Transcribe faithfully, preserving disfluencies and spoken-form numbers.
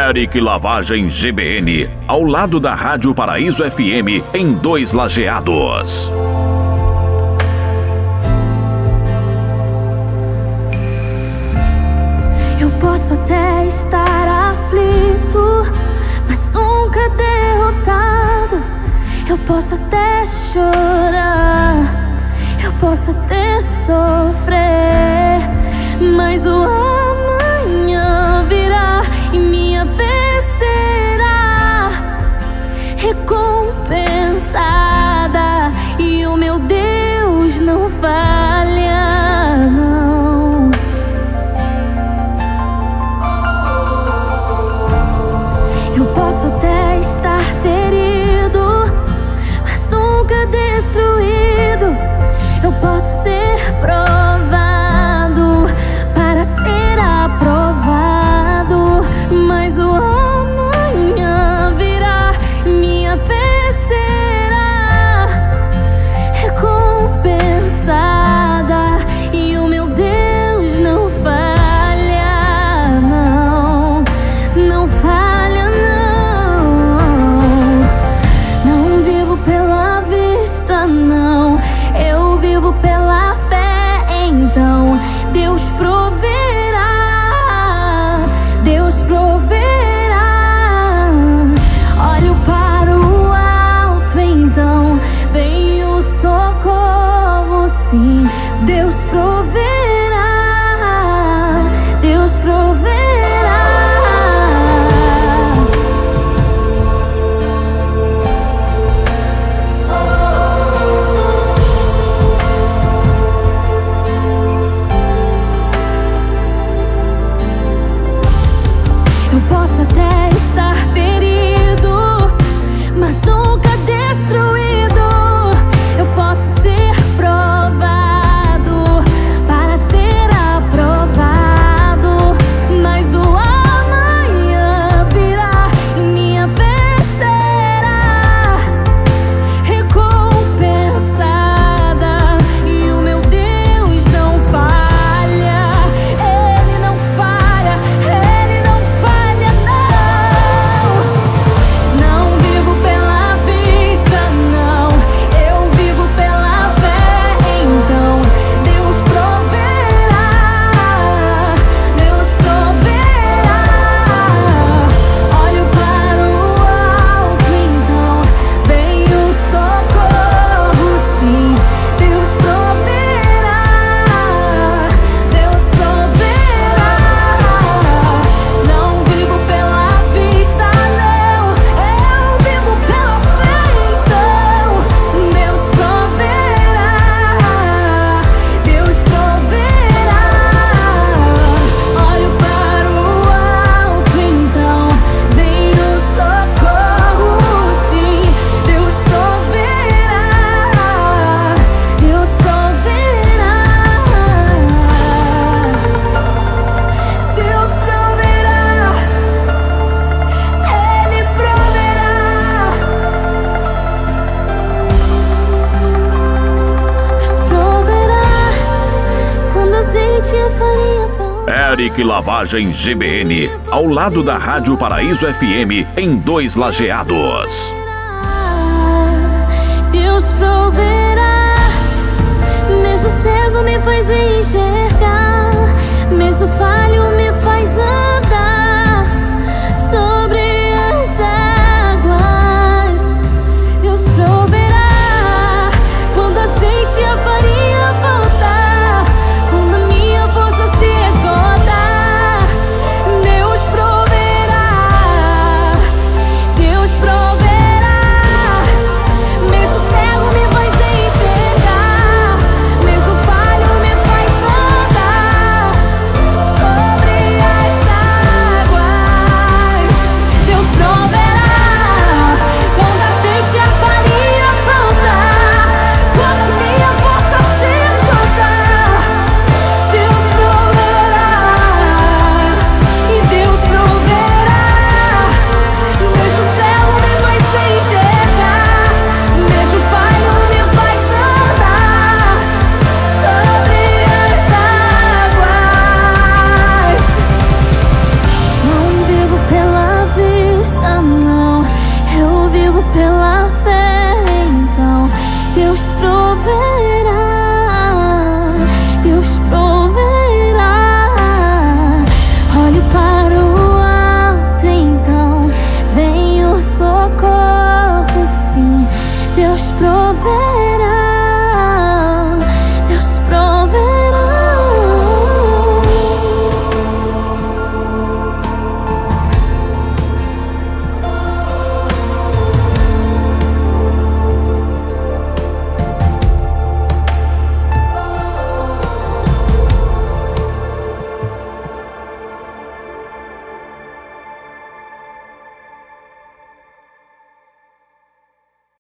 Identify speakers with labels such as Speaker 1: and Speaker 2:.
Speaker 1: Eric Lavagem G B N, ao lado da Rádio Paraíso F M, em Dois Lajeados.
Speaker 2: Eu posso até estar aflito, mas nunca derrotado. Eu posso até chorar, eu posso até sofrer, mas o amanhã virá e minha vez será recompensada. E o meu Deus não falha, não. Eu posso até estar ferido, mas nunca destruído. Eu posso ser provado para ser aprovado, mas o amanhã virá, minha vez será recompensada. E o meu Deus não falha, não, não falha, não. Não vivo pela vista, não, eu vivo pela fé. Então Deus proverá, Deus proverá. Olho para o alto, então vem o socorro, sim. Deus proverá, Deus proverá. Eu posso até estar ferido, mas nunca destruído. Eu posso ser provado para ser aprovado, mas o amanhã virá e minha vez será recompensada. E o meu Deus não falha, Ele não falha, Ele não falha, não. Não vivo pela vista, não, eu vivo pela fé. Então Deus proverá, Deus proverá. Olho para o alto, então vem o socorro, sim. Deus proverá, Deus proverá. Não vivo pela vista, não, eu vivo pela fé. Então Deus proverá, Deus proverá. Olho para o alto, então vem o socorro, sim. Deus proverá, Deus proverá. Deus proverá, Ele proverá. Deus proverá quando azeite e a farinha faltar.
Speaker 1: Eric Lavagem G B N, ao lado da Rádio Paraíso F M, em Dois Lajeados.
Speaker 2: Deus proverá, mesmo cego me faz enxergar, mesmo